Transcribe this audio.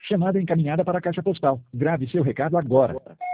Chamada encaminhada para a caixa postal. Grave seu recado agora.